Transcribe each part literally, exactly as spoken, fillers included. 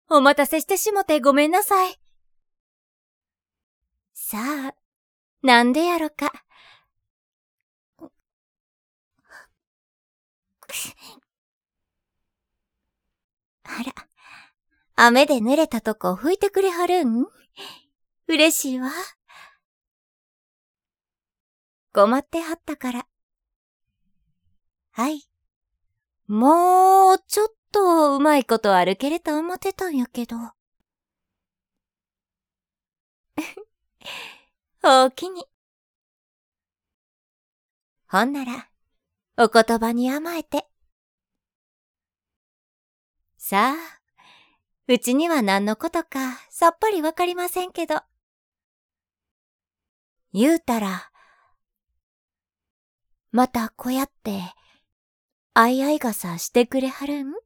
お待たせしてしもてごめんなさい。さあ、なんでやろか。あら、雨で濡れたとこ拭いてくれはるん？嬉しいわ。困ってはったから。はい。もう、ちょっとうまいことあるけれと思ってたんやけど。おおきに。ほんなら、お言葉に甘えて。さあ、うちには何のことかさっぱりわかりませんけど。言うたら、またこやって、あいあい傘してくれはるん？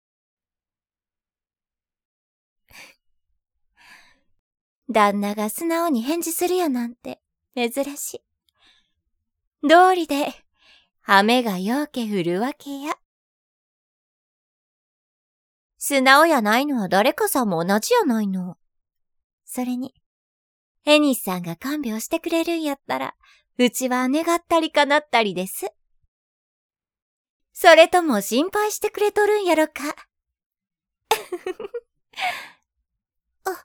旦那が素直に返事するやなんて珍しい。道理で、雨がようけ降るわけや。素直やないのは誰かさんも同じやないの。それに、エニスさんが看病してくれるんやったら、うちは願ったり叶ったりです。それとも心配してくれとるんやろか。あ、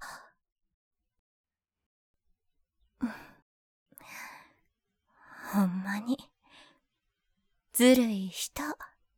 ほんまに、ずるい人。